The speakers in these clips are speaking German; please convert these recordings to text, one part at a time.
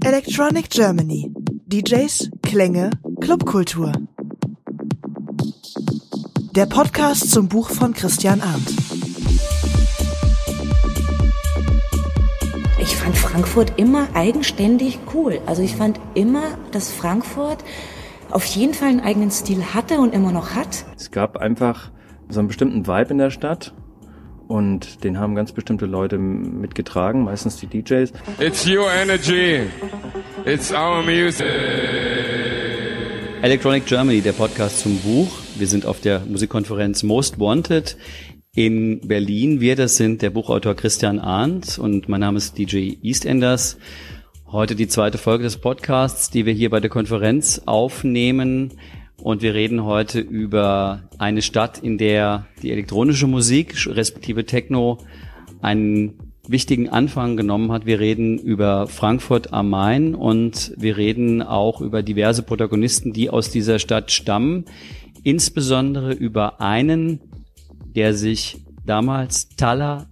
Electronic Germany. DJs, Klänge, Clubkultur. Der Podcast zum Buch von Christian Arndt. Ich fand Frankfurt immer eigenständig cool. Also ich fand immer, dass Frankfurt auf jeden Fall einen eigenen Stil hatte und immer noch hat. Es gab einfach so einen bestimmten Vibe in der Stadt und den haben ganz bestimmte Leute mitgetragen, meistens die DJs. It's your energy. It's our music. Electronic Germany, der Podcast zum Buch. Wir sind auf der Musikkonferenz Most Wanted in Berlin. Wir, das sind der Buchautor Christian Arndt und mein Name ist DJ EastEnders. Heute die zweite Folge des Podcasts, die wir hier bei der Konferenz aufnehmen. Und wir reden heute über eine Stadt, in der die elektronische Musik, respektive Techno, einen wichtigen Anfang genommen hat. Wir reden über Frankfurt am Main und wir reden auch über diverse Protagonisten, die aus dieser Stadt stammen. Insbesondere über einen, der sich damals Talla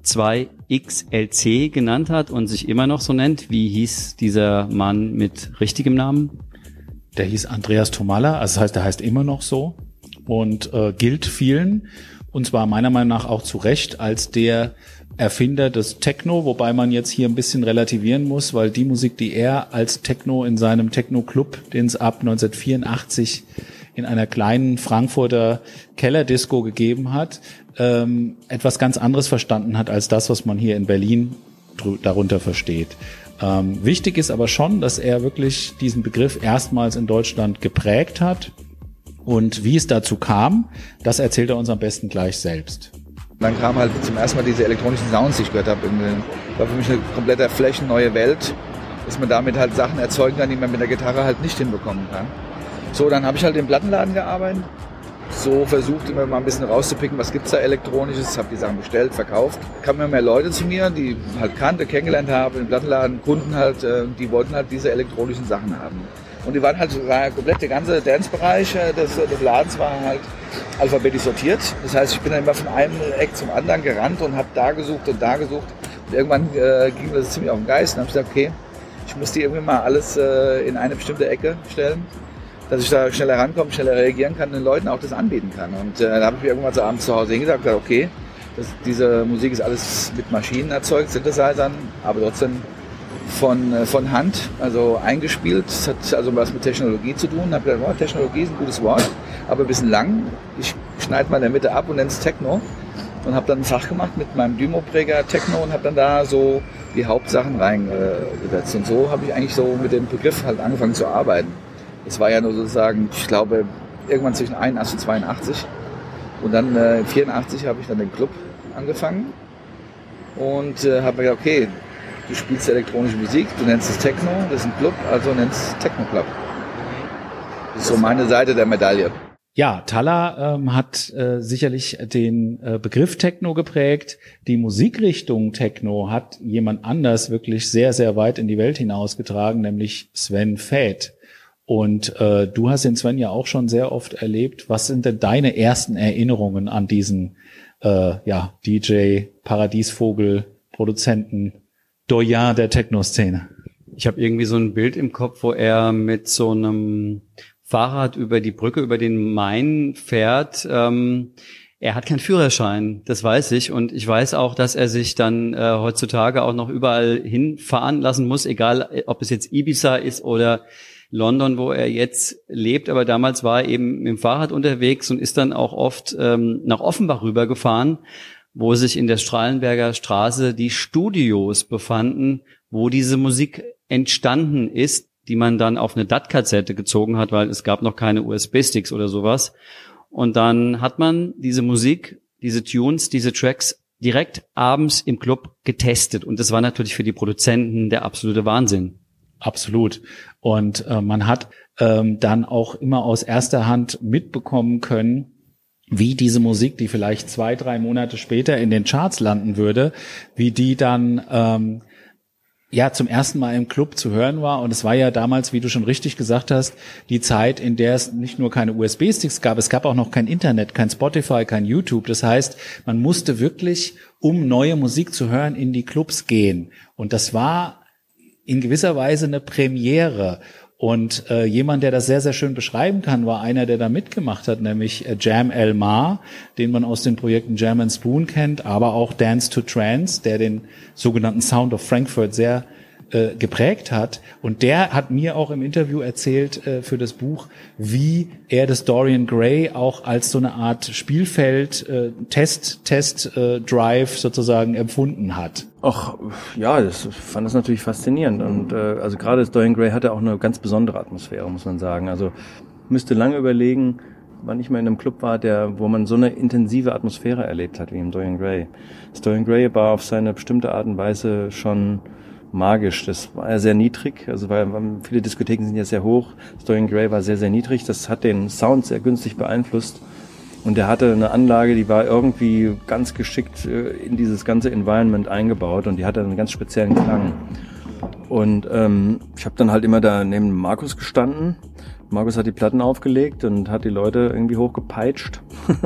2XLC genannt hat und sich immer noch so nennt. Wie hieß dieser Mann mit richtigem Namen? Der hieß Andreas Tomalla, also das heißt, der heißt immer noch so und gilt vielen, und zwar meiner Meinung nach auch zu Recht, als der Erfinder des Techno, wobei man jetzt hier ein bisschen relativieren muss, weil die Musik, die er als Techno in seinem Techno-Club, den es ab 1984 in einer kleinen Frankfurter Kellerdisco gegeben hat, etwas ganz anderes verstanden hat als das, was man hier in Berlin darunter versteht. Wichtig ist aber schon, dass er wirklich diesen Begriff erstmals in Deutschland geprägt hat. Und wie es dazu kam, das erzählt er uns am besten gleich selbst. Dann kam halt zum ersten Mal diese elektronischen Sounds, die ich gehört habe. War für mich eine komplette flächenneue Welt, dass man damit halt Sachen erzeugen kann, die man mit der Gitarre halt nicht hinbekommen kann. So, dann habe ich halt im Plattenladen gearbeitet. So versucht immer mal ein bisschen rauszupicken, was gibt's da Elektronisches, habe die Sachen bestellt, verkauft. Kamen immer mehr Leute zu mir, die halt kannte, kennengelernt haben, im Plattenladen, Kunden halt, die wollten halt diese elektronischen Sachen haben. Und die waren halt, komplett der ganze Dance-Bereich des Ladens war halt alphabetisch sortiert. Das heißt, ich bin dann immer von einem Eck zum anderen gerannt und habe da gesucht und da gesucht. Und irgendwann ging mir das ziemlich auf den Geist. Und habe ich gesagt, okay, ich muss die irgendwie mal alles in eine bestimmte Ecke stellen, dass ich da schneller rankomme, schneller reagieren kann und den Leuten auch das anbieten kann. Und da habe ich mir irgendwann so abends zu Hause hingesagt und gesagt, okay, diese Musik ist alles mit Maschinen erzeugt, Synthesizern, aber trotzdem von Hand, also eingespielt. Das hat also was mit Technologie zu tun. Ich habe gedacht, Technologie ist ein gutes Wort, aber ein bisschen lang. Ich schneide mal in der Mitte ab und nenne es Techno. Und habe dann ein Fach gemacht mit meinem Dymo-Präger Techno und habe dann da so die Hauptsachen reingesetzt. Und so habe ich eigentlich so mit dem Begriff halt angefangen zu arbeiten. Das war ja nur sozusagen, ich glaube, irgendwann zwischen 81 und 82. Und dann 84 habe ich dann den Club angefangen und habe mir gedacht, okay, du spielst elektronische Musik, du nennst es Techno, das ist ein Club, also nennst es Techno Club. Das ist so meine Seite der Medaille. Ja, Talla hat sicherlich den Begriff Techno geprägt. Die Musikrichtung Techno hat jemand anders wirklich sehr, sehr weit in die Welt hinausgetragen, nämlich Sven Väth. Und du hast den Sven ja auch schon sehr oft erlebt. Was sind denn deine ersten Erinnerungen an diesen DJ, Paradiesvogel, Produzenten, Doyen der Techno-Szene? Ich habe irgendwie so ein Bild im Kopf, wo er mit so einem Fahrrad über die Brücke, über den Main fährt. Er hat keinen Führerschein, das weiß ich. Und ich weiß auch, dass er sich dann heutzutage auch noch überall hinfahren lassen muss, egal ob es jetzt Ibiza ist oder London, wo er jetzt lebt. Aber damals war er eben mit dem Fahrrad unterwegs und ist dann auch oft nach Offenbach rübergefahren, wo sich in der Strahlenberger Straße die Studios befanden, wo diese Musik entstanden ist, die man dann auf eine DAT-Kassette gezogen hat, weil es gab noch keine USB-Sticks oder sowas. Und dann hat man diese Musik, diese Tunes, diese Tracks direkt abends im Club getestet. Und das war natürlich für die Produzenten der absolute Wahnsinn. Absolut. Und man hat dann auch immer aus erster Hand mitbekommen können, wie diese Musik, die vielleicht 2-3 Monate später in den Charts landen würde, wie die dann zum ersten Mal im Club zu hören war. Und es war ja damals, wie du schon richtig gesagt hast, die Zeit, in der es nicht nur keine USB-Sticks gab, es gab auch noch kein Internet, kein Spotify, kein YouTube. Das heißt, man musste wirklich, um neue Musik zu hören, in die Clubs gehen. Und das war in gewisser Weise eine Premiere. Und jemand, der das sehr, sehr schön beschreiben kann, war einer, der da mitgemacht hat, nämlich Jam El-Mar, den man aus den Projekten Jam and Spoon kennt, aber auch Dance to Trance, der den sogenannten Sound of Frankfurt sehr geprägt hat. Und der hat mir auch im Interview erzählt für das Buch, wie er das Dorian Gray auch als so eine Art Spielfeld, Test-Drive sozusagen empfunden hat. Ach, ja, ich fand das natürlich faszinierend. Und also gerade das Dorian Gray hatte auch eine ganz besondere Atmosphäre, muss man sagen. Also müsste lange überlegen, wann ich mal in einem Club war, wo man so eine intensive Atmosphäre erlebt hat wie im Dorian Gray. Das Dorian Gray war auf seine bestimmte Art und Weise schon magisch. Das war ja sehr niedrig, also weil viele Diskotheken sind ja sehr hoch. Das Dorian Gray war sehr, sehr niedrig. Das hat den Sound sehr günstig beeinflusst. Und er hatte eine Anlage, die war irgendwie ganz geschickt in dieses ganze Environment eingebaut und die hatte einen ganz speziellen Klang. Und ich habe dann halt immer da neben Markus gestanden. Markus hat die Platten aufgelegt und hat die Leute irgendwie hochgepeitscht.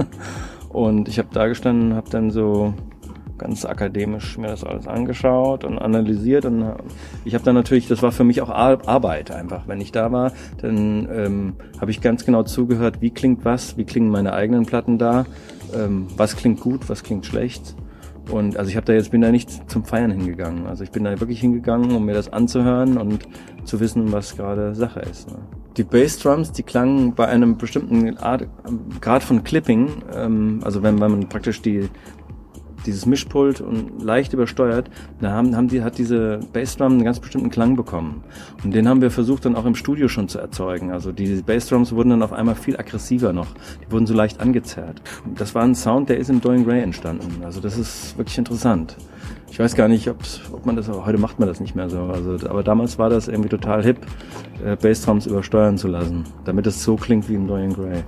Und ich habe da gestanden, habe dann so ganz akademisch mir das alles angeschaut und analysiert und ich habe dann natürlich, das war für mich auch Arbeit einfach. Wenn ich da war, dann habe ich ganz genau zugehört, wie klingt was, wie klingen meine eigenen Platten da, was klingt gut, was klingt schlecht. Und also bin da nicht zum Feiern hingegangen. Also ich bin da wirklich hingegangen, um mir das anzuhören und zu wissen, was gerade Sache ist. Ne? Die Bassdrums, die klangen bei einem bestimmten Grad von Clipping, also wenn man praktisch dieses Mischpult und leicht übersteuert, da hat diese Bassdrum einen ganz bestimmten Klang bekommen. Und den haben wir versucht dann auch im Studio schon zu erzeugen. Also die Bassdrums wurden dann auf einmal viel aggressiver noch. Die wurden so leicht angezerrt. Und das war ein Sound, der ist im Dorian Gray entstanden. Also das ist wirklich interessant. Ich weiß gar nicht, ob man das, heute macht man das nicht mehr so. Also, aber damals war das irgendwie total hip, Bassdrums übersteuern zu lassen, damit es so klingt wie im Dorian Gray.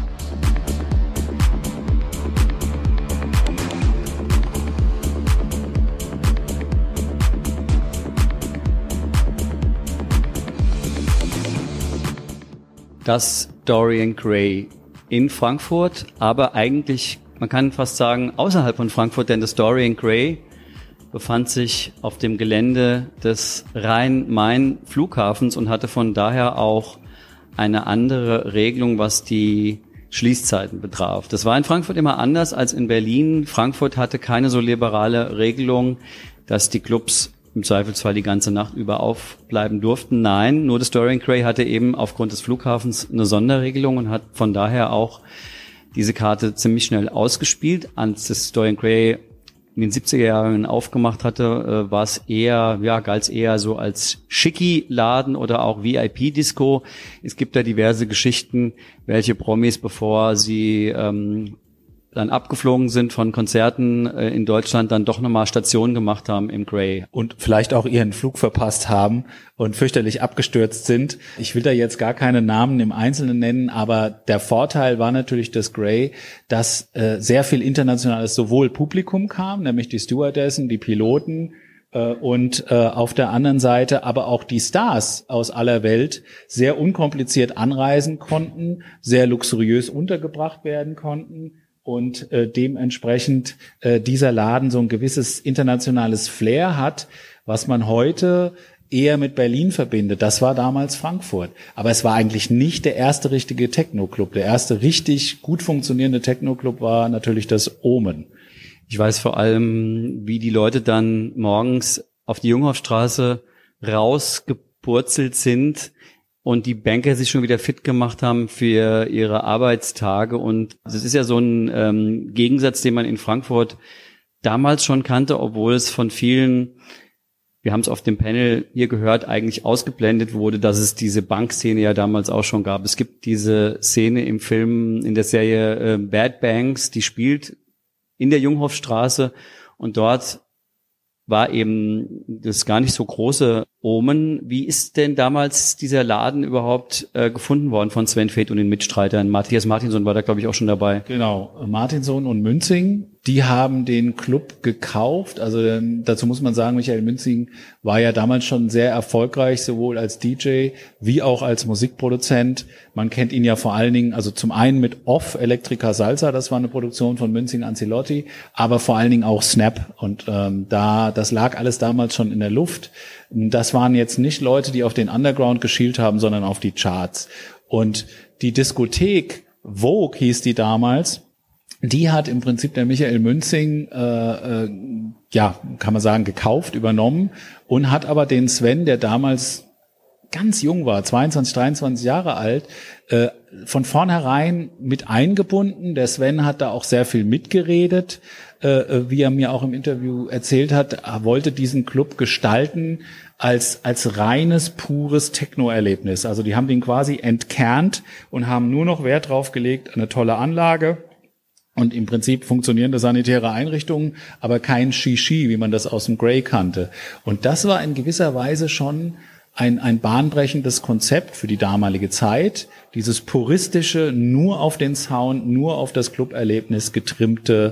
Das Dorian Gray in Frankfurt, aber eigentlich, man kann fast sagen, außerhalb von Frankfurt, denn das Dorian Gray befand sich auf dem Gelände des Rhein-Main-Flughafens und hatte von daher auch eine andere Regelung, was die Schließzeiten betraf. Das war in Frankfurt immer anders als in Berlin. Frankfurt hatte keine so liberale Regelung, dass die Clubs im Zweifelsfall die ganze Nacht über aufbleiben durften. Nein, nur das Dorian Gray hatte eben aufgrund des Flughafens eine Sonderregelung und hat von daher auch diese Karte ziemlich schnell ausgespielt. Als das Dorian Gray in den 70er Jahren aufgemacht hatte, war es galt es eher so als Schicki-Laden oder auch VIP-Disco. Es gibt da diverse Geschichten, welche Promis, bevor sie dann abgeflogen sind von Konzerten in Deutschland, dann doch nochmal Stationen gemacht haben im Gray. Und vielleicht auch ihren Flug verpasst haben und fürchterlich abgestürzt sind. Ich will da jetzt gar keine Namen im Einzelnen nennen, aber der Vorteil war natürlich das Gray, dass sehr viel internationales sowohl Publikum kam, nämlich die Stewardessen, die Piloten, und auf der anderen Seite aber auch die Stars aus aller Welt sehr unkompliziert anreisen konnten, sehr luxuriös untergebracht werden konnten. Und dementsprechend dieser Laden so ein gewisses internationales Flair hat, was man heute eher mit Berlin verbindet. Das war damals Frankfurt. Aber es war eigentlich nicht der erste richtige Techno-Club. Der erste richtig gut funktionierende Techno-Club war natürlich das Omen. Ich weiß vor allem, wie die Leute dann morgens auf die Junghofstraße rausgepurzelt sind und die Banker sich schon wieder fit gemacht haben für ihre Arbeitstage. Und das ist ja so ein Gegensatz, den man in Frankfurt damals schon kannte, obwohl es von vielen, wir haben es auf dem Panel hier gehört, eigentlich ausgeblendet wurde, dass es diese Bankszene ja damals auch schon gab. Es gibt diese Szene im Film, in der Serie Bad Banks, die spielt in der Junghofstraße und dort war eben das gar nicht so große Omen. Wie ist denn damals dieser Laden überhaupt gefunden worden von Sven Väth und den Mitstreitern? Matthias Martinson war da, glaube ich, auch schon dabei. Genau, Martinson und Münzing die haben den Club gekauft. Also dazu muss man sagen, Michael Münzing war ja damals schon sehr erfolgreich, sowohl als DJ wie auch als Musikproduzent. Man kennt ihn ja vor allen Dingen, also zum einen mit Off Electrica Salsa, das war eine Produktion von Münzing Ancelotti, aber vor allen Dingen auch Snap. Und das lag alles damals schon in der Luft. Das waren jetzt nicht Leute, die auf den Underground geschielt haben, sondern auf die Charts. Und die Diskothek Vogue hieß die damals. Die hat im Prinzip der Michael Münzing, kann man sagen, gekauft, übernommen und hat aber den Sven, der damals ganz jung war, 22, 23 Jahre alt, von vornherein mit eingebunden. Der Sven hat da auch sehr viel mitgeredet, wie er mir auch im Interview erzählt hat. Er wollte diesen Club gestalten als reines, pures Techno-Erlebnis. Also die haben den quasi entkernt und haben nur noch Wert drauf gelegt, eine tolle Anlage und im Prinzip funktionierende sanitäre Einrichtungen, aber kein Shishi, wie man das aus dem Grey kannte. Und das war in gewisser Weise schon ein bahnbrechendes Konzept für die damalige Zeit, dieses puristische, nur auf den Sound, nur auf das Club-Erlebnis getrimmte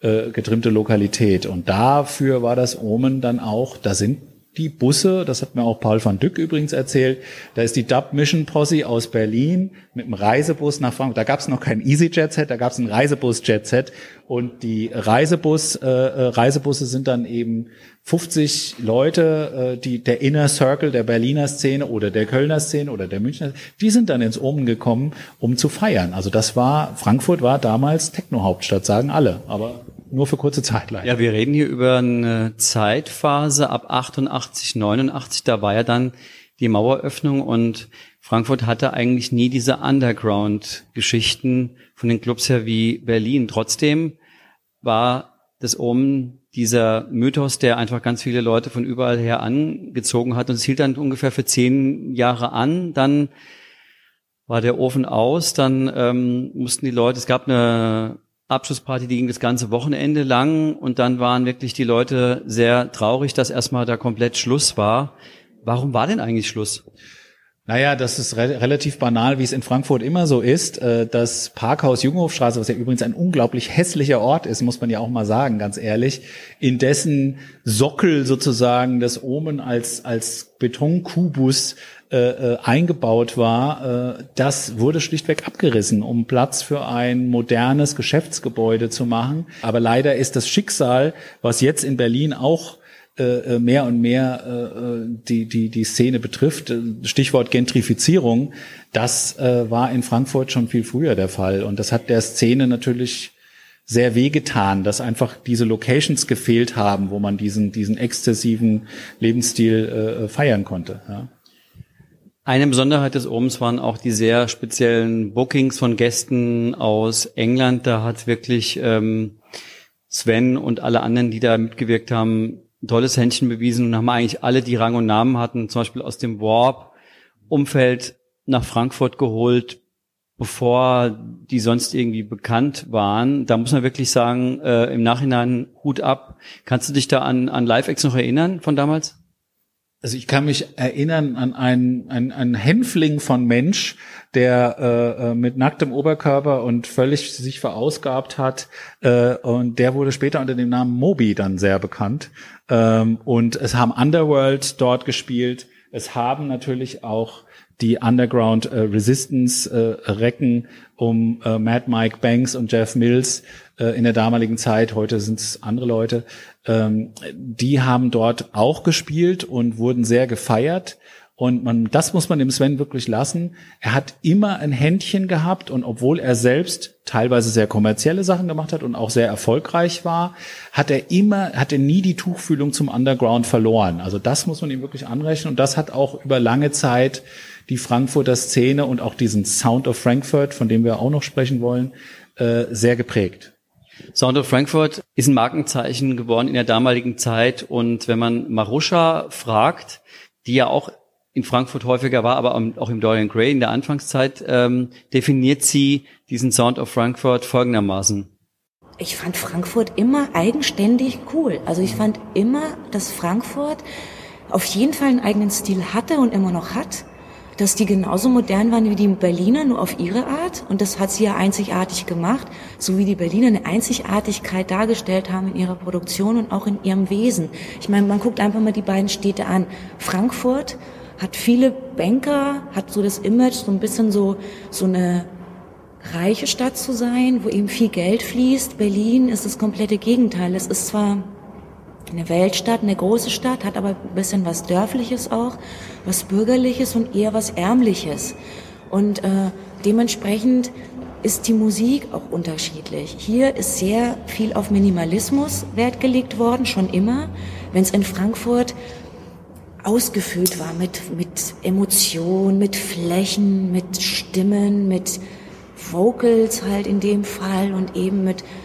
Lokalität. Und dafür war das Omen dann auch, da sind die Busse, das hat mir auch Paul van Dyck übrigens erzählt, da ist die Dub Mission Posse aus Berlin mit einem Reisebus nach Frankfurt. Da gab es noch kein Easy-Jet-Set, da gab es ein Reisebus-Jet-Set. Und die Reisebusse sind dann eben 50 Leute, der Inner Circle der Berliner Szene oder der Kölner Szene oder der Münchner, die sind dann ins Omen gekommen, um zu feiern. Also Frankfurt war damals Techno-Hauptstadt, sagen alle, aber nur für kurze Zeit leider. Ja, wir reden hier über eine Zeitphase ab 88, 89, da war ja dann die Maueröffnung und Frankfurt hatte eigentlich nie diese Underground-Geschichten von den Clubs her wie Berlin. Trotzdem war das Omen dieser Mythos, der einfach ganz viele Leute von überall her angezogen hat und es hielt dann ungefähr für 10 Jahre an. Dann war der Ofen aus, dann mussten die Leute, es gab eine Abschlussparty, die ging das ganze Wochenende lang und dann waren wirklich die Leute sehr traurig, dass erstmal da komplett Schluss war. Warum war denn eigentlich Schluss? Naja, das ist relativ banal, wie es in Frankfurt immer so ist. Das Parkhaus Junghofstraße, was ja übrigens ein unglaublich hässlicher Ort ist, muss man ja auch mal sagen, ganz ehrlich, in dessen Sockel sozusagen das Omen als Betonkubus eingebaut war, das wurde schlichtweg abgerissen, um Platz für ein modernes Geschäftsgebäude zu machen. Aber leider ist das Schicksal, was jetzt in Berlin auch mehr und mehr die Szene betrifft, Stichwort Gentrifizierung, das war in Frankfurt schon viel früher der Fall. Und das hat der Szene natürlich sehr wehgetan, dass einfach diese Locations gefehlt haben, wo man diesen exzessiven Lebensstil feiern konnte. Ja. Eine Besonderheit des Omens waren auch die sehr speziellen Bookings von Gästen aus England. Da hat wirklich Sven und alle anderen, die da mitgewirkt haben, ein tolles Händchen bewiesen und haben eigentlich alle, die Rang und Namen hatten, zum Beispiel aus dem Warp-Umfeld nach Frankfurt geholt, bevor die sonst irgendwie bekannt waren. Da muss man wirklich sagen, im Nachhinein Hut ab. Kannst du dich da an Live-Acts noch erinnern von damals? Also ich kann mich erinnern an einen Hänfling von Mensch, der mit nacktem Oberkörper und völlig sich verausgabt hat, und der wurde später unter dem Namen Moby dann sehr bekannt. Und es haben Underworld dort gespielt. Es haben natürlich auch die Underground Resistance Recken um Mad Mike Banks und Jeff Mills in der damaligen Zeit, heute sind es andere Leute, die haben dort auch gespielt und wurden sehr gefeiert. Und das muss man dem Sven wirklich lassen. Er hat immer ein Händchen gehabt und obwohl er selbst teilweise sehr kommerzielle Sachen gemacht hat und auch sehr erfolgreich war, hat er nie die Tuchfühlung zum Underground verloren. Also das muss man ihm wirklich anrechnen und das hat auch über lange Zeit die Frankfurter Szene und auch diesen Sound of Frankfurt, von dem wir auch noch sprechen wollen, sehr geprägt. Sound of Frankfurt ist ein Markenzeichen geworden in der damaligen Zeit und wenn man Marusha fragt, die ja auch in Frankfurt häufiger war, aber auch im Dorian Gray in der Anfangszeit, definiert sie diesen Sound of Frankfurt folgendermaßen. Ich fand Frankfurt immer eigenständig cool. Also ich fand immer, dass Frankfurt auf jeden Fall einen eigenen Stil hatte und immer noch hat. dass die genauso modern waren wie die Berliner, nur auf ihre Art. Und das hat sie ja einzigartig gemacht, so wie die Berliner eine Einzigartigkeit dargestellt haben in ihrer Produktion und auch in ihrem Wesen. Ich meine, man guckt einfach mal die beiden Städte an. Frankfurt hat viele Banker, hat so das Image, so ein bisschen so eine reiche Stadt zu sein, wo eben viel Geld fließt. Berlin ist das komplette Gegenteil. Es ist zwar eine Weltstadt, eine große Stadt, hat aber ein bisschen was Dörfliches auch, was Bürgerliches und eher was Ärmliches. Und dementsprechend ist die Musik auch unterschiedlich. Hier ist sehr viel auf Minimalismus Wert gelegt worden, schon immer. Wenn es in Frankfurt ausgefüllt war mit Emotion, mit Flächen, mit Stimmen, mit Vocals halt in dem Fall und eben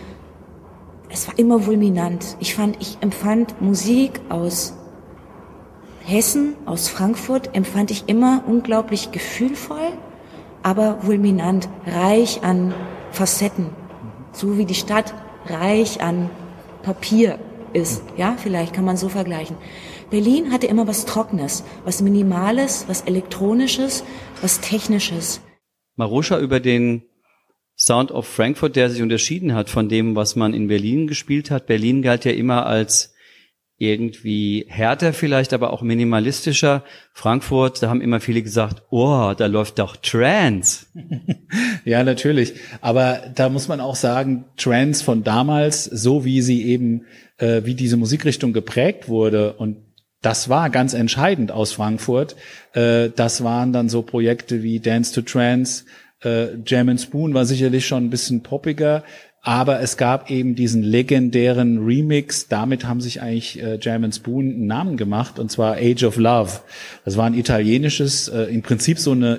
es war immer fulminant. Ich empfand Musik aus Hessen, aus Frankfurt, empfand ich immer unglaublich gefühlvoll, aber fulminant, reich an Facetten. So wie die Stadt reich an Papier ist. Ja, vielleicht kann man so vergleichen. Berlin hatte immer was Trockenes, was Minimales, was Elektronisches, was Technisches. Maruscha, über den Sound of Frankfurt, der sich unterschieden hat von dem, was man in Berlin gespielt hat. Berlin galt ja immer als irgendwie härter vielleicht, aber auch minimalistischer. Frankfurt, da haben immer viele gesagt, oh, da läuft doch Trance. Ja, natürlich. Aber da muss man auch sagen, Trance von damals, so wie sie eben, wie diese Musikrichtung geprägt wurde, und das war ganz entscheidend aus Frankfurt. Das waren dann so Projekte wie Dance to Trance. Jam & Spoon war sicherlich schon ein bisschen poppiger, aber es gab eben diesen legendären Remix. Damit haben sich eigentlich Jam & Spoon einen Namen gemacht, und zwar Age of Love. Das war ein italienisches, im Prinzip so eine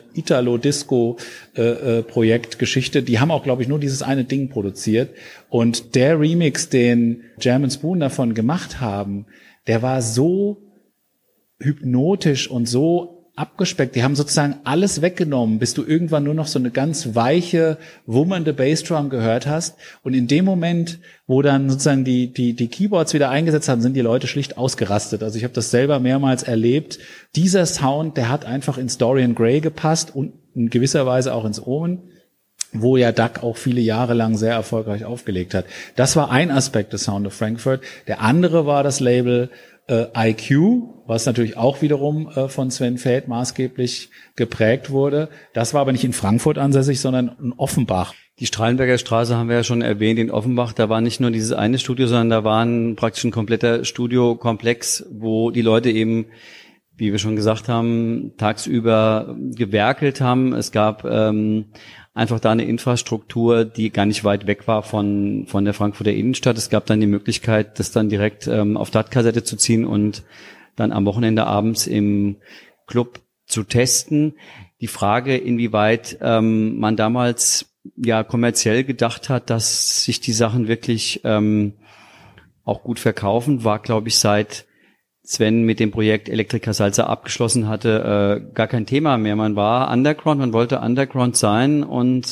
Italo-Disco-Projektgeschichte. Die haben auch, glaube ich, nur dieses eine Ding produziert. Und der Remix, den Jam & Spoon davon gemacht haben, der war so hypnotisch und so abgespeckt. Die haben sozusagen alles weggenommen, bis du irgendwann nur noch so eine ganz weiche, wummernde Bassdrum gehört hast. Und in dem Moment, wo dann sozusagen die Keyboards wieder eingesetzt haben, sind die Leute schlicht ausgerastet. Also ich habe das selber mehrmals erlebt. Dieser Sound, der hat einfach ins Dorian Gray gepasst und in gewisser Weise auch ins Omen, wo ja Duck auch viele Jahre lang sehr erfolgreich aufgelegt hat. Das war ein Aspekt des Sound of Frankfurt. Der andere war das Label IQ, was natürlich auch wiederum von Sven Väth maßgeblich geprägt wurde. Das war aber nicht in Frankfurt ansässig, sondern in Offenbach. Die Strahlenberger Straße haben wir ja schon erwähnt, in Offenbach. Da war nicht nur dieses eine Studio, sondern da war praktisch ein kompletter Studiokomplex, wo die Leute eben, wie wir schon gesagt haben, tagsüber gewerkelt haben. Es gab einfach da eine Infrastruktur, die gar nicht weit weg war von der Frankfurter Innenstadt. Es gab dann die Möglichkeit, das dann direkt auf DAT-Kassette zu ziehen und dann am Wochenende abends im Club zu testen. Die Frage, inwieweit man damals ja kommerziell gedacht hat, dass sich die Sachen wirklich auch gut verkaufen, war, glaube ich, seit Sven mit dem Projekt Elektriker Salzer abgeschlossen hatte, gar kein Thema mehr. Man war Underground, man wollte Underground sein, und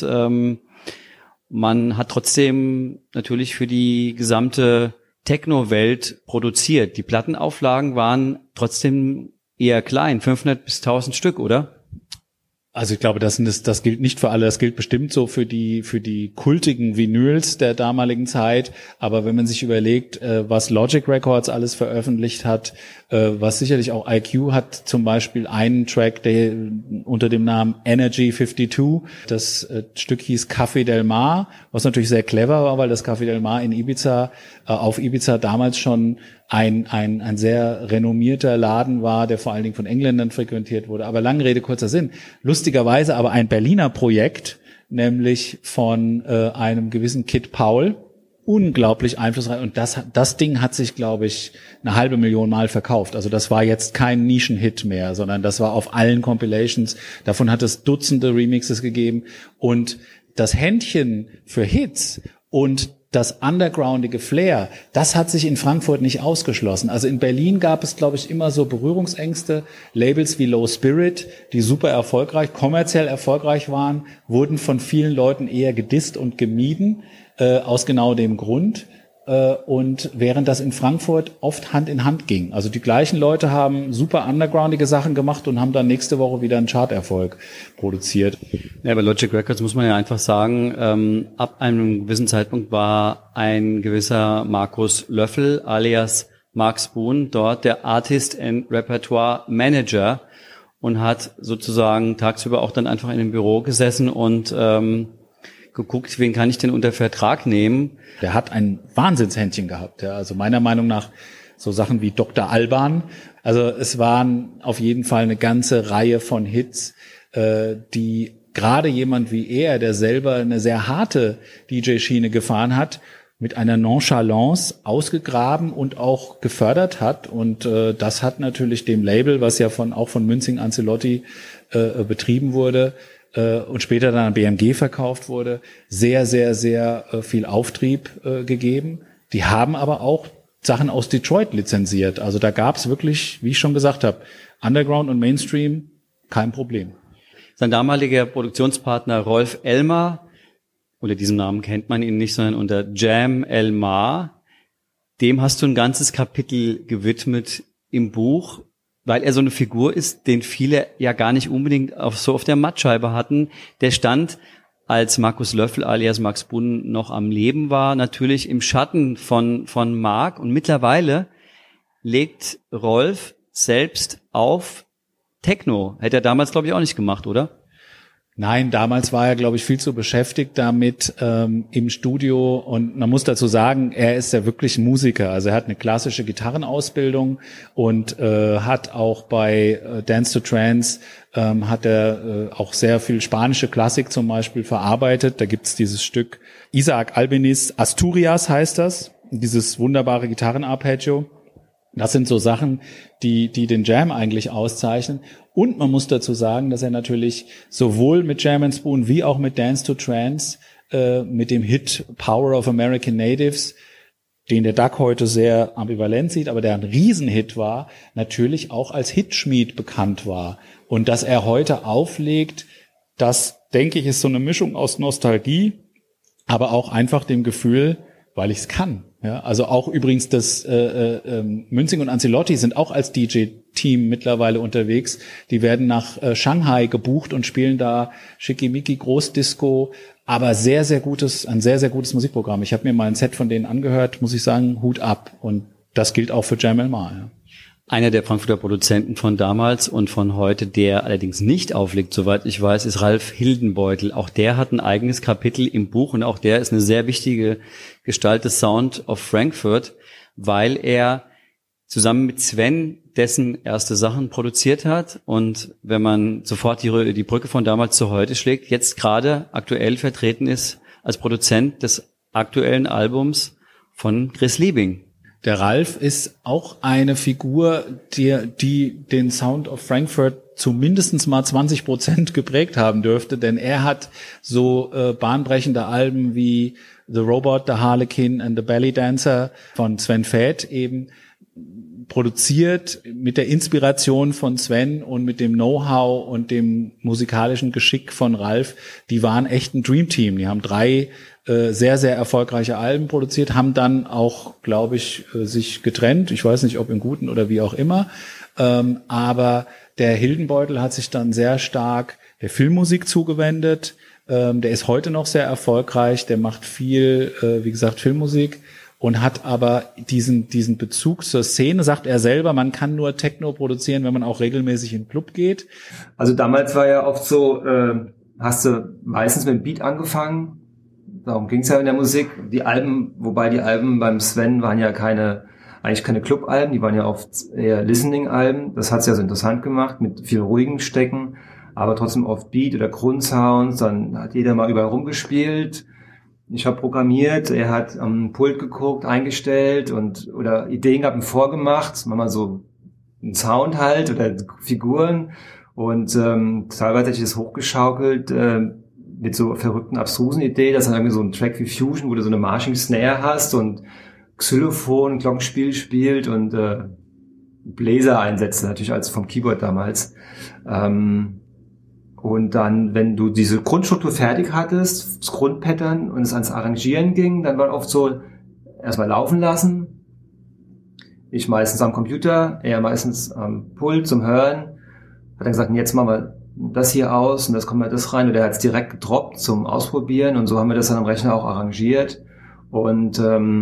man hat trotzdem natürlich für die gesamte Techno-Welt produziert. Die Plattenauflagen waren trotzdem eher klein, 500 bis 1000 Stück, oder? Also ich glaube, das gilt nicht für alle, das gilt bestimmt so für die kultigen Vinyls der damaligen Zeit. Aber wenn man sich überlegt, was Logic Records alles veröffentlicht hat, was sicherlich auch IQ hat, zum Beispiel einen Track, der unter dem Namen Energy 52, das Stück hieß Café del Mar, was natürlich sehr clever war, weil das Café del Mar in Ibiza, auf Ibiza damals schon ein sehr renommierter Laden war, der vor allen Dingen von Engländern frequentiert wurde. Aber lange Rede, kurzer Sinn. Lustigerweise aber ein Berliner Projekt, nämlich von einem gewissen Kid Paul, unglaublich einflussreich. Und das Ding hat sich, glaube ich, 500.000 Mal verkauft. Also das war jetzt kein Nischenhit mehr, sondern das war auf allen Compilations. Davon hat es Dutzende Remixes gegeben. Und das Händchen für Hits und das undergroundige Flair, das hat sich in Frankfurt nicht ausgeschlossen. Also in Berlin gab es, glaube ich, immer so Berührungsängste. Labels wie Low Spirit, die super erfolgreich, kommerziell erfolgreich waren, wurden von vielen Leuten eher gedisst und gemieden, aus genau dem Grund. und während das in Frankfurt oft Hand in Hand ging. Also die gleichen Leute haben super undergroundige Sachen gemacht und haben dann nächste Woche wieder einen Charterfolg produziert. Ja, bei Logic Records muss man ja einfach sagen, ab einem gewissen Zeitpunkt war ein gewisser Markus Löffel alias Mark Spoon dort der Artist and Repertoire Manager und hat sozusagen tagsüber auch dann einfach in dem Büro gesessen und geguckt, wen kann ich denn unter Vertrag nehmen. Der hat ein Wahnsinnshändchen gehabt. Ja. Also meiner Meinung nach so Sachen wie Dr. Alban. Also es waren auf jeden Fall eine ganze Reihe von Hits, die gerade jemand wie er, der selber eine sehr harte DJ-Schiene gefahren hat, mit einer Nonchalance ausgegraben und auch gefördert hat. Und das hat natürlich dem Label, was ja auch von Münzing Ancelotti betrieben wurde, und später dann an BMG verkauft wurde, sehr, sehr, sehr viel Auftrieb gegeben. Die haben aber auch Sachen aus Detroit lizenziert. Also da gab es wirklich, wie ich schon gesagt habe, Underground und Mainstream, kein Problem. Sein damaliger Produktionspartner Rolf Elmar, unter diesem Namen kennt man ihn nicht, sondern unter Jam Elmar, dem hast du ein ganzes Kapitel gewidmet im Buch, weil er so eine Figur ist, den viele ja gar nicht unbedingt auf der Mattscheibe hatten. Der stand, als Markus Löffel alias Max Spoon noch am Leben war, natürlich im Schatten von Mark. Und mittlerweile legt Rolf selbst auf Techno. Hätte er damals, glaube ich, auch nicht gemacht, oder? Nein, damals war er, glaube ich, viel zu beschäftigt damit im Studio. Und man muss dazu sagen, er ist ja wirklich Musiker. Also er hat eine klassische Gitarrenausbildung und hat auch bei Dance to Trance hat er auch sehr viel spanische Klassik zum Beispiel verarbeitet. Da gibt's dieses Stück Isaac Albeniz, Asturias heißt das, dieses wunderbare Gitarrenarpeggio. Das sind so Sachen, die den Jam eigentlich auszeichnen. Und man muss dazu sagen, dass er natürlich sowohl mit Jam & Spoon wie auch mit Dance to Trance, mit dem Hit Power of American Natives, den der Duck heute sehr ambivalent sieht, aber der ein Riesenhit war, natürlich auch als Hitschmied bekannt war. Und dass er heute auflegt, das, denke ich, ist so eine Mischung aus Nostalgie, aber auch einfach dem Gefühl, weil ich es kann. Ja, also auch übrigens das Münzing und Ancelotti sind auch als DJ-Team mittlerweile unterwegs. Die werden nach Shanghai gebucht und spielen da Schickimicki Großdisco, aber ein sehr, sehr gutes Musikprogramm. Ich habe mir mal ein Set von denen angehört, muss ich sagen, Hut ab. Und das gilt auch für Jam Elmar. Ja. Einer der Frankfurter Produzenten von damals und von heute, der allerdings nicht auflegt, soweit ich weiß, ist Ralf Hildenbeutel. Auch der hat ein eigenes Kapitel im Buch und auch der ist eine sehr wichtige Gestalt des Sound of Frankfurt, weil er zusammen mit Sven dessen erste Sachen produziert hat. Und wenn man sofort die Brücke von damals zu heute schlägt, jetzt gerade aktuell vertreten ist als Produzent des aktuellen Albums von Chris Liebing. Der Ralf ist auch eine Figur, die den Sound of Frankfurt zumindest mal 20% geprägt haben dürfte, denn er hat so bahnbrechende Alben wie The Robot, The Harlequin and The Belly Dancer von Sven Väth eben produziert mit der Inspiration von Sven und mit dem Know-how und dem musikalischen Geschick von Ralf. Die waren echt ein Dreamteam. Die haben 3 sehr, sehr erfolgreiche Alben produziert, haben dann auch, glaube ich, sich getrennt. Ich weiß nicht, ob im Guten oder wie auch immer. Aber der Hildenbeutel hat sich dann sehr stark der Filmmusik zugewendet. Der ist heute noch sehr erfolgreich. Der macht viel, wie gesagt, Filmmusik und hat aber diesen Bezug zur Szene, sagt er selber, man kann nur Techno produzieren, wenn man auch regelmäßig in den Club geht. Also damals war ja oft so, hast du meistens mit dem Beat angefangen. Darum ging's ja in der Musik. Die Alben beim Sven waren ja eigentlich keine Club-Alben, die waren ja oft eher Listening-Alben. Das hat's ja so interessant gemacht, mit viel ruhigen Stecken, aber trotzdem oft Beat oder Grundsounds. Dann hat jeder mal überall rumgespielt. Ich habe programmiert, er hat am Pult geguckt, eingestellt oder Ideen gehabt und vorgemacht, manchmal so einen Sound halt oder Figuren. Und teilweise hätte ich das hochgeschaukelt, mit so verrückten, abstrusen Ideen, dass dann irgendwie so ein Track wie Fusion, wo du so eine Marching Snare hast und Xylophon, Glockenspiel spielt und Bläser einsetzt, natürlich als vom Keyboard damals. Und dann, wenn du diese Grundstruktur fertig hattest, das Grundpattern und es ans Arrangieren ging, dann war oft so erstmal laufen lassen. Ich meistens am Computer, er meistens am Pult zum Hören. Hat dann gesagt, jetzt machen wir das hier aus und das kommt mal das rein. Und er hat es direkt gedroppt zum Ausprobieren und so haben wir das dann am Rechner auch arrangiert. Und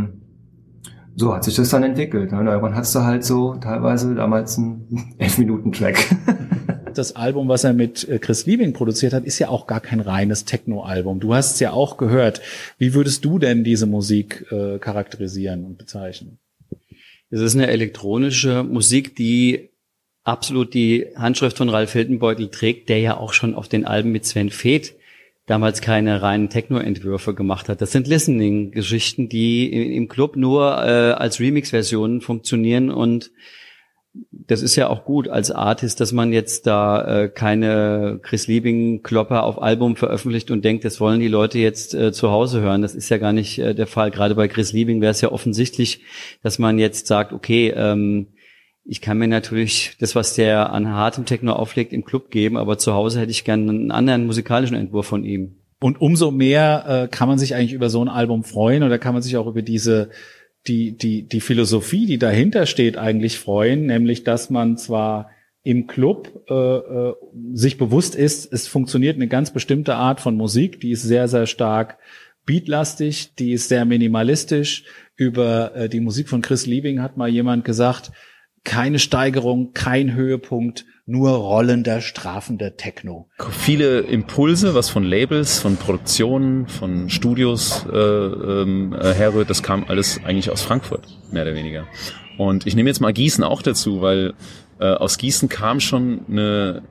so hat sich das dann entwickelt. Und irgendwann hattest du halt so teilweise damals einen 11-Minuten-Track. Das Album, was er mit Chris Liebing produziert hat, ist ja auch gar kein reines Techno-Album. Du hast es ja auch gehört. Wie würdest du denn diese Musik charakterisieren und bezeichnen? Es ist eine elektronische Musik, die absolut die Handschrift von Ralf Hildenbeutel trägt, der ja auch schon auf den Alben mit Sven Väth damals keine reinen Techno-Entwürfe gemacht hat. Das sind Listening-Geschichten, die im Club nur als Remix-Versionen funktionieren und das ist ja auch gut als Artist, dass man jetzt da keine Chris Liebing-Klopper auf Album veröffentlicht und denkt, das wollen die Leute jetzt zu Hause hören. Das ist ja gar nicht der Fall. Gerade bei Chris Liebing wäre es ja offensichtlich, dass man jetzt sagt, okay, ich kann mir natürlich das, was der an hartem Techno auflegt, im Club geben, aber zu Hause hätte ich gerne einen anderen musikalischen Entwurf von ihm. Und umso mehr kann man sich eigentlich über so ein Album freuen oder kann man sich auch über die Philosophie, die dahinter steht, eigentlich freuen, nämlich, dass man zwar im Club sich bewusst ist, es funktioniert eine ganz bestimmte Art von Musik, die ist sehr, sehr stark beatlastig, die ist sehr minimalistisch. Über die Musik von Chris Liebing hat mal jemand gesagt, keine Steigerung, kein Höhepunkt, nur rollender, strafender Techno. Viele Impulse, was von Labels, von Produktionen, von Studios herrührt, das kam alles eigentlich aus Frankfurt, mehr oder weniger. Und ich nehme jetzt mal Gießen auch dazu, weil aus Gießen kam schon eine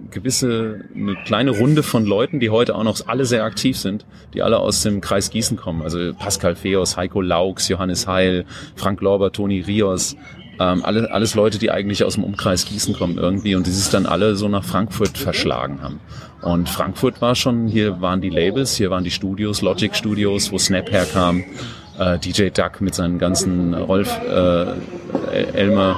kleine Runde von Leuten, die heute auch noch alle sehr aktiv sind, die alle aus dem Kreis Gießen kommen. Also Pascal Feos, Heiko Laux, Johannes Heil, Frank Lorber, Toni Rios, alles Leute, die eigentlich aus dem Umkreis Gießen kommen irgendwie und die sich dann alle so nach Frankfurt verschlagen haben. Und Frankfurt war schon, hier waren die Labels, hier waren die Studios, Logic Studios, wo Snap herkam, DJ Duck mit seinen ganzen Rolf Elmer,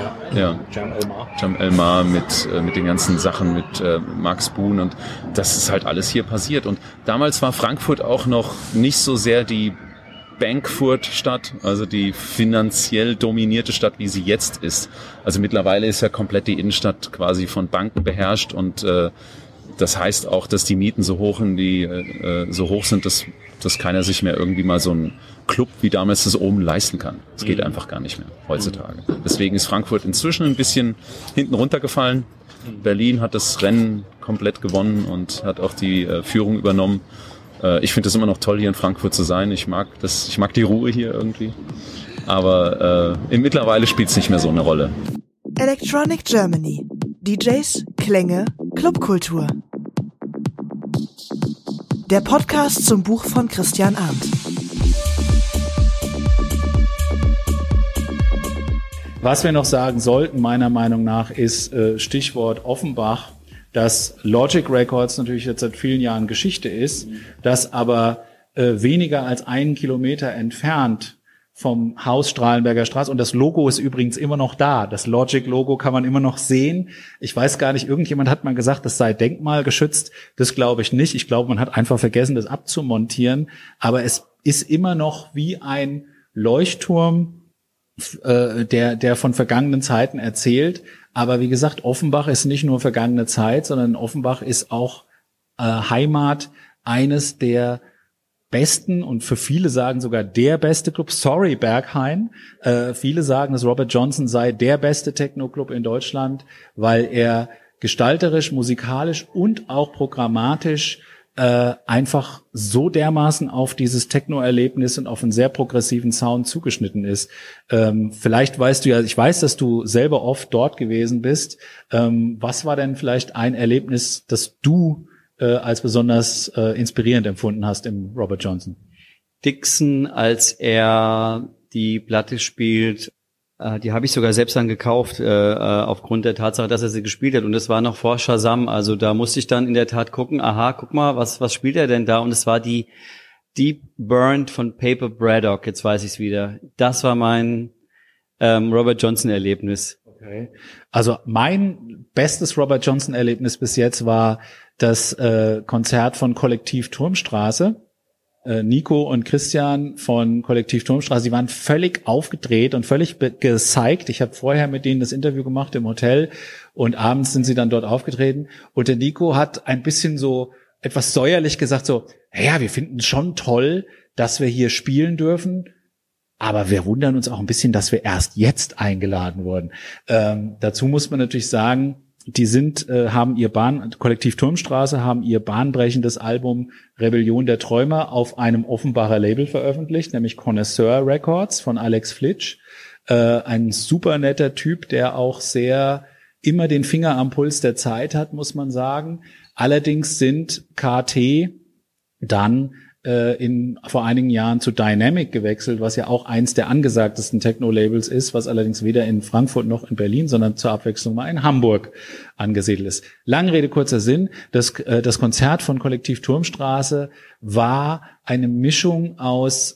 Jam Elmar mit den ganzen Sachen, mit Max Boon und das ist halt alles hier passiert. Und damals war Frankfurt auch noch nicht so sehr die Bankfurt-Stadt, also die finanziell dominierte Stadt, wie sie jetzt ist. Also mittlerweile ist ja komplett die Innenstadt quasi von Banken beherrscht und das heißt auch, dass die Mieten so hoch sind, dass keiner sich mehr irgendwie mal so einen Club wie damals das oben leisten kann. Das geht einfach gar nicht mehr heutzutage. Deswegen ist Frankfurt inzwischen ein bisschen hinten runtergefallen. Berlin hat das Rennen komplett gewonnen und hat auch die Führung übernommen. Ich finde es immer noch toll, hier in Frankfurt zu sein. Ich mag die Ruhe hier irgendwie. Aber mittlerweile spielt es nicht mehr so eine Rolle. Electronic Germany. DJs, Klänge, Clubkultur. Der Podcast zum Buch von Christian Arndt. Was wir noch sagen sollten, meiner Meinung nach, ist Stichwort Offenbach, dass Logic Records natürlich jetzt seit vielen Jahren Geschichte ist, dass aber weniger als 1 Kilometer entfernt vom Haus Strahlenberger Straße, und das Logo ist übrigens immer noch da, das Logic-Logo kann man immer noch sehen. Ich weiß gar nicht, irgendjemand hat mal gesagt, das sei denkmalgeschützt, das glaube ich nicht. Ich glaube, man hat einfach vergessen, das abzumontieren, aber es ist immer noch wie ein Leuchtturm, der von vergangenen Zeiten erzählt. Aber wie gesagt, Offenbach ist nicht nur vergangene Zeit, sondern Offenbach ist auch Heimat eines der besten und für viele sagen sogar der beste Club. Sorry, Berghain. Viele sagen, dass Robert Johnson sei der beste Techno-Club in Deutschland, weil er gestalterisch, musikalisch und auch programmatisch einfach so dermaßen auf dieses Techno-Erlebnis und auf einen sehr progressiven Sound zugeschnitten ist. Vielleicht weißt du ja, ich weiß, dass du selber oft dort gewesen bist. Was war denn vielleicht ein Erlebnis, das du als besonders inspirierend empfunden hast im Robert Johnson? Dixon, als er die Platte spielt, die habe ich sogar selbst dann gekauft, aufgrund der Tatsache, dass er sie gespielt hat. Und es war noch vor Shazam. Also da musste ich dann in der Tat gucken, aha, guck mal, was spielt er denn da? Und es war die Deep Burned von Paper Braddock, jetzt weiß ich es wieder. Das war mein Robert Johnson-Erlebnis. Okay. Also mein bestes Robert Johnson-Erlebnis bis jetzt war das Konzert von Kollektiv Turmstraße. Nico und Christian von Kollektiv Turmstraße, die waren völlig aufgedreht und völlig gezeigt. Ich habe vorher mit denen das Interview gemacht im Hotel und abends sind sie dann dort aufgetreten. Und der Nico hat ein bisschen so etwas säuerlich gesagt, so, ja, wir finden es schon toll, dass wir hier spielen dürfen, aber wir wundern uns auch ein bisschen, dass wir erst jetzt eingeladen wurden. Dazu muss man natürlich sagen, die haben Kollektiv Turmstraße haben ihr bahnbrechendes Album Rebellion der Träumer auf einem Offenbacher Label veröffentlicht, nämlich Connoisseur Records von Alex Flitsch. Ein super netter Typ, der auch sehr immer den Finger am Puls der Zeit hat, muss man sagen. Allerdings sind KT dann vor einigen Jahren zu Dynamic gewechselt, was ja auch eins der angesagtesten Techno-Labels ist, was allerdings weder in Frankfurt noch in Berlin, sondern zur Abwechslung mal in Hamburg angesiedelt ist. Lange Rede, kurzer Sinn. Das Konzert von Kollektiv Turmstraße war eine Mischung aus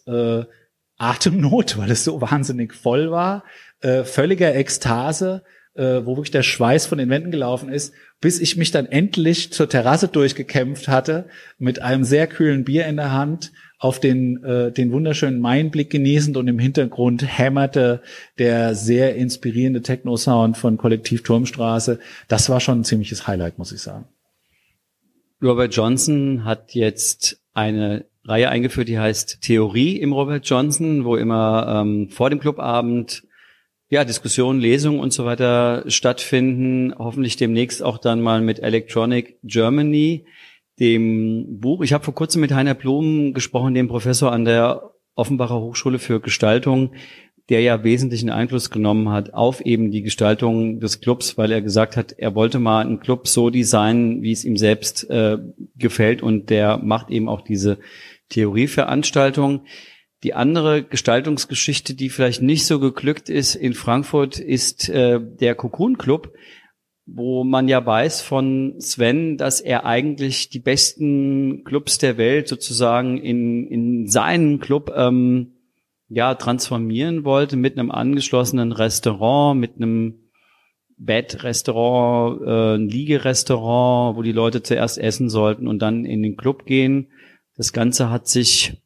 Atemnot, weil es so wahnsinnig voll war, völliger Ekstase, wo wirklich der Schweiß von den Wänden gelaufen ist, bis ich mich dann endlich zur Terrasse durchgekämpft hatte, mit einem sehr kühlen Bier in der Hand, auf den wunderschönen Mainblick genießend, und im Hintergrund hämmerte der sehr inspirierende Techno-Sound von Kollektiv Turmstraße. Das war schon ein ziemliches Highlight, muss ich sagen. Robert Johnson hat jetzt eine Reihe eingeführt, die heißt Theorie im Robert Johnson, wo immer vor dem Clubabend Diskussionen, Lesungen und so weiter stattfinden. Hoffentlich demnächst auch dann mal mit Electronic Germany, dem Buch. Ich habe vor kurzem mit Heiner Blum gesprochen, dem Professor an der Offenbacher Hochschule für Gestaltung, der ja wesentlichen Einfluss genommen hat auf eben die Gestaltung des Clubs, weil er gesagt hat, er wollte mal einen Club so designen, wie es ihm selbst gefällt, und der macht eben auch diese Theorieveranstaltung. Die andere Gestaltungsgeschichte, die vielleicht nicht so geglückt ist in Frankfurt, ist der Cocoon Club, wo man ja weiß von Sven, dass er eigentlich die besten Clubs der Welt sozusagen in seinen Club transformieren wollte, mit einem angeschlossenen Restaurant, mit einem Bettrestaurant, ein Liegerestaurant, wo die Leute zuerst essen sollten und dann in den Club gehen. Das Ganze hat sich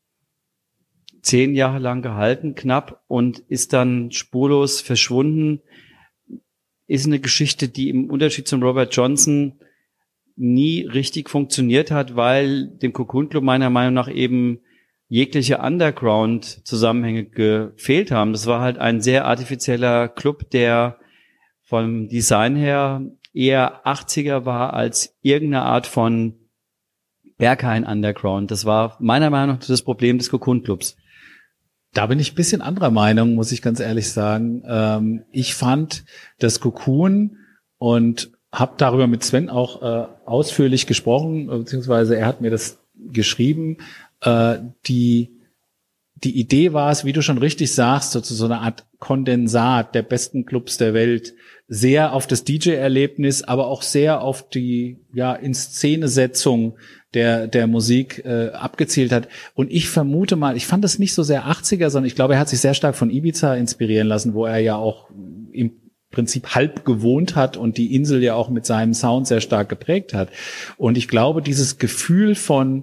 10 Jahre lang gehalten, knapp, und ist dann spurlos verschwunden. Ist eine Geschichte, die im Unterschied zum Robert Johnson nie richtig funktioniert hat, weil dem Cocoon Club meiner Meinung nach eben jegliche Underground-Zusammenhänge gefehlt haben. Das war halt ein sehr artifizieller Club, der vom Design her eher 80er war als irgendeine Art von Berghain Underground. Das war meiner Meinung nach das Problem des Cocoon Clubs. Da bin ich ein bisschen anderer Meinung, muss ich ganz ehrlich sagen. Ich fand das Cocoon und habe darüber mit Sven auch ausführlich gesprochen, beziehungsweise er hat mir das geschrieben. Die Idee war es, wie du schon richtig sagst, so eine Art Kondensat der besten Clubs der Welt, sehr auf das DJ-Erlebnis, aber auch sehr auf die Inszenesetzung der Musik abgezielt hat. Und ich vermute mal, ich fand das nicht so sehr 80er, sondern ich glaube, er hat sich sehr stark von Ibiza inspirieren lassen, wo er ja auch im Prinzip halb gewohnt hat und die Insel ja auch mit seinem Sound sehr stark geprägt hat. Und ich glaube, dieses Gefühl von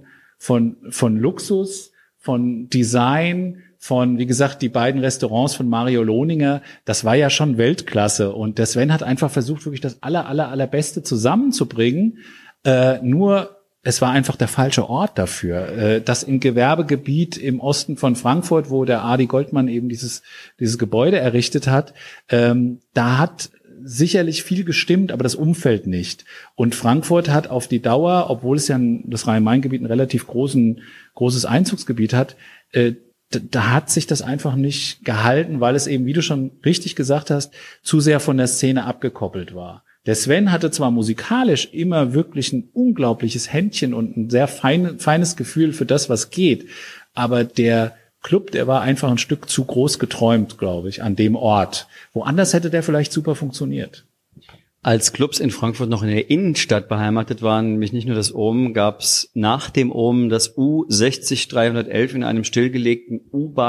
Luxus, von Design, von, wie gesagt, die beiden Restaurants von Mario Lohninger, das war ja schon Weltklasse. Und der Sven hat einfach versucht, wirklich das allerbeste zusammenzubringen. Nur es war einfach der falsche Ort dafür. Das im Gewerbegebiet im Osten von Frankfurt, wo der Adi Goldmann eben dieses Gebäude errichtet hat, da hat sicherlich viel gestimmt, aber das Umfeld nicht. Und Frankfurt hat auf die Dauer, obwohl es ja das Rhein-Main-Gebiet ein relativ großes Einzugsgebiet hat, da hat sich das einfach nicht gehalten, weil es eben, wie du schon richtig gesagt hast, zu sehr von der Szene abgekoppelt war. Der Sven hatte zwar musikalisch immer wirklich ein unglaubliches Händchen und ein sehr feines Gefühl für das, was geht, aber der Club, der war einfach ein Stück zu groß geträumt, glaube ich, an dem Ort. Woanders hätte der vielleicht super funktioniert. Als Clubs in Frankfurt noch in der Innenstadt beheimatet waren, nämlich nicht nur das OM, gab es nach dem OM das U60311 in einem stillgelegten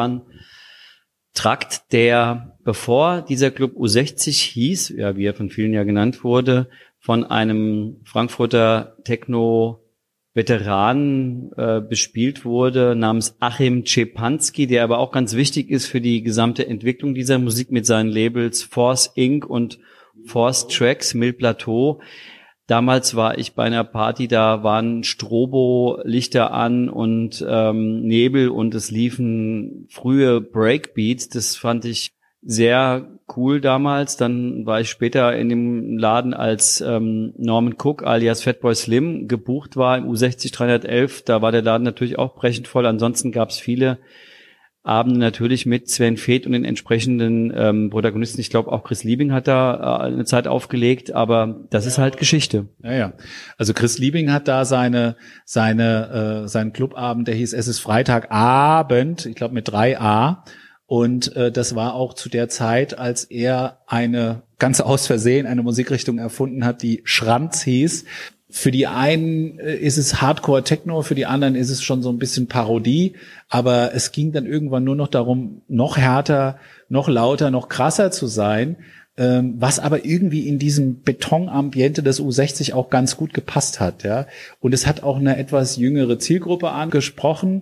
U-Bahn-Trakt, der, bevor dieser Club U60 hieß, ja, wie er von vielen ja genannt wurde, von einem Frankfurter Techno Veteranen bespielt wurde, namens Achim Czepanski, der aber auch ganz wichtig ist für die gesamte Entwicklung dieser Musik mit seinen Labels Force Inc. und Force Tracks, Mill Plateau. Damals war ich bei einer Party, da waren Strobo-Lichter an und Nebel und es liefen frühe Breakbeats. Das fand ich sehr cool damals. Dann war ich später in dem Laden, als Norman Cook alias Fatboy Slim gebucht war im U60 311. Da war der Laden natürlich auch brechend voll. Ansonsten gab es viele Abende natürlich mit Sven Väth und den entsprechenden Protagonisten. Ich glaube, auch Chris Liebing hat da eine Zeit aufgelegt, aber das ist halt Geschichte. Ja. Also Chris Liebing hat da seinen Clubabend, der hieß Es ist Freitagabend, ich glaube mit 3a. Und das war auch zu der Zeit, als er ganz aus Versehen eine Musikrichtung erfunden hat, die Schranz hieß. Für die einen ist es Hardcore-Techno, für die anderen ist es schon so ein bisschen Parodie. Aber es ging dann irgendwann nur noch darum, noch härter, noch lauter, noch krasser zu sein. Was aber irgendwie in diesem Betonambiente des U60 auch ganz gut gepasst hat. Ja. Und es hat auch eine etwas jüngere Zielgruppe angesprochen,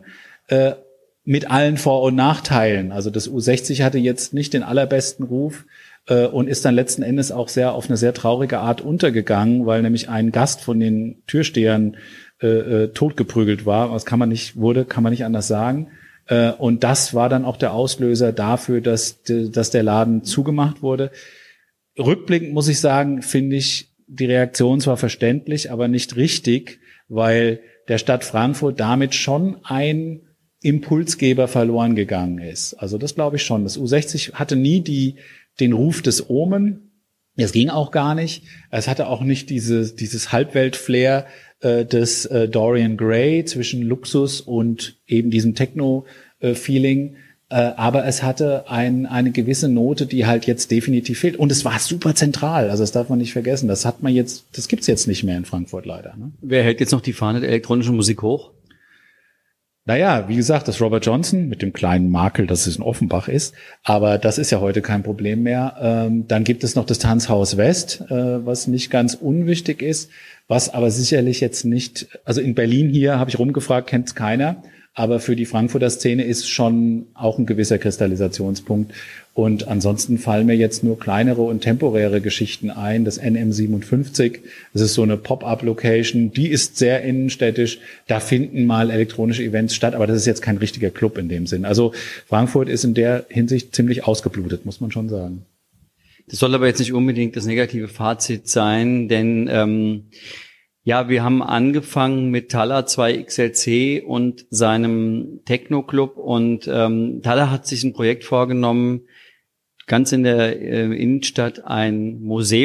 mit allen Vor- und Nachteilen. Also das U60 hatte jetzt nicht den allerbesten Ruf und ist dann letzten Endes auch auf eine sehr traurige Art untergegangen, weil nämlich ein Gast von den Türstehern totgeprügelt war. Das kann man nicht anders sagen. Und das war dann auch der Auslöser dafür, dass der Laden zugemacht wurde. Rückblickend muss ich sagen, finde ich die Reaktion zwar verständlich, aber nicht richtig, weil der Stadt Frankfurt damit schon ein Impulsgeber verloren gegangen ist. Also das glaube ich schon. Das U60 hatte nie den Ruf des Omen. Es ging auch gar nicht. Es hatte auch nicht dieses Halbwelt-Flair des Dorian Gray zwischen Luxus und eben diesem Techno-Feeling. Aber es hatte eine gewisse Note, die halt jetzt definitiv fehlt. Und es war super zentral. Also das darf man nicht vergessen. Das gibt's jetzt nicht mehr in Frankfurt leider. Ne? Wer hält jetzt noch die Fahne der elektronischen Musik hoch? Naja, wie gesagt, das Robert Johnson mit dem kleinen Makel, dass es in Offenbach ist, aber das ist ja heute kein Problem mehr. Dann gibt es noch das Tanzhaus West, was nicht ganz unwichtig ist, was aber sicherlich jetzt nicht, also in Berlin hier habe ich rumgefragt, kennt es keiner, aber für die Frankfurter Szene ist schon auch ein gewisser Kristallisationspunkt. Und ansonsten fallen mir jetzt nur kleinere und temporäre Geschichten ein. Das NM57, das ist so eine Pop-up-Location, die ist sehr innenstädtisch. Da finden mal elektronische Events statt, aber das ist jetzt kein richtiger Club in dem Sinn. Also Frankfurt ist in der Hinsicht ziemlich ausgeblutet, muss man schon sagen. Das soll aber jetzt nicht unbedingt das negative Fazit sein, denn wir haben angefangen mit Thaler 2XLC und seinem Techno-Club und Thaler hat sich ein Projekt vorgenommen, ganz in der Innenstadt ein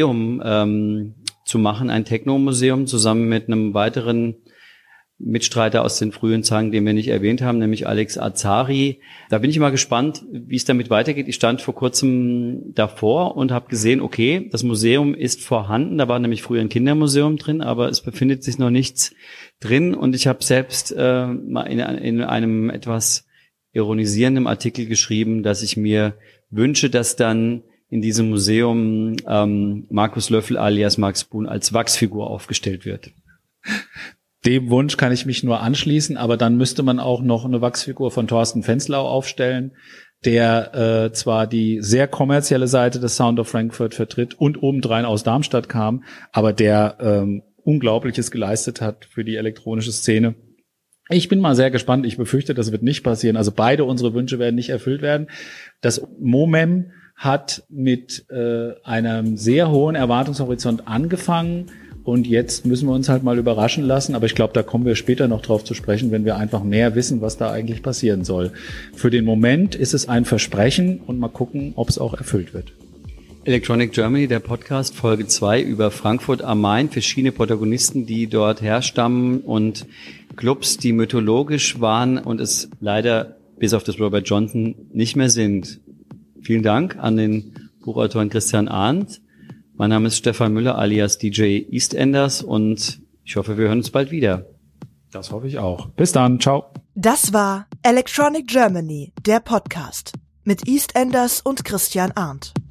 Museum zu machen, ein Techno-Museum zusammen mit einem weiteren Mitstreiter aus den frühen Tagen, den wir nicht erwähnt haben, nämlich Alex Azari. Da bin ich mal gespannt, wie es damit weitergeht. Ich stand vor kurzem davor und habe gesehen, okay, das Museum ist vorhanden. Da war nämlich früher ein Kindermuseum drin, aber es befindet sich noch nichts drin. Und ich habe selbst mal in einem etwas ironisierenden Artikel geschrieben, dass ich mir wünsche, dass dann in diesem Museum Markus Löffel alias Max Boon als Wachsfigur aufgestellt wird. Dem Wunsch kann ich mich nur anschließen, aber dann müsste man auch noch eine Wachsfigur von Thorsten Fenslau aufstellen, der zwar die sehr kommerzielle Seite des Sound of Frankfurt vertritt und obendrein aus Darmstadt kam, aber der Unglaubliches geleistet hat für die elektronische Szene. Ich bin mal sehr gespannt. Ich befürchte, das wird nicht passieren. Also beide unsere Wünsche werden nicht erfüllt werden. Das MoMEM hat mit einem sehr hohen Erwartungshorizont angefangen. Und jetzt müssen wir uns halt mal überraschen lassen. Aber ich glaube, da kommen wir später noch drauf zu sprechen, wenn wir einfach mehr wissen, was da eigentlich passieren soll. Für den Moment ist es ein Versprechen und mal gucken, ob es auch erfüllt wird. Electronic Germany, der Podcast, Folge 2 über Frankfurt am Main. Verschiedene Protagonisten, die dort herstammen und Clubs, die mythologisch waren und es leider bis auf das Robert Johnson nicht mehr sind. Vielen Dank an den Buchautoren Christian Arndt. Mein Name ist Stefan Müller alias DJ EastEnders und ich hoffe, wir hören uns bald wieder. Das hoffe ich auch. Bis dann. Ciao. Das war Electronic Germany, der Podcast mit EastEnders und Christian Arndt.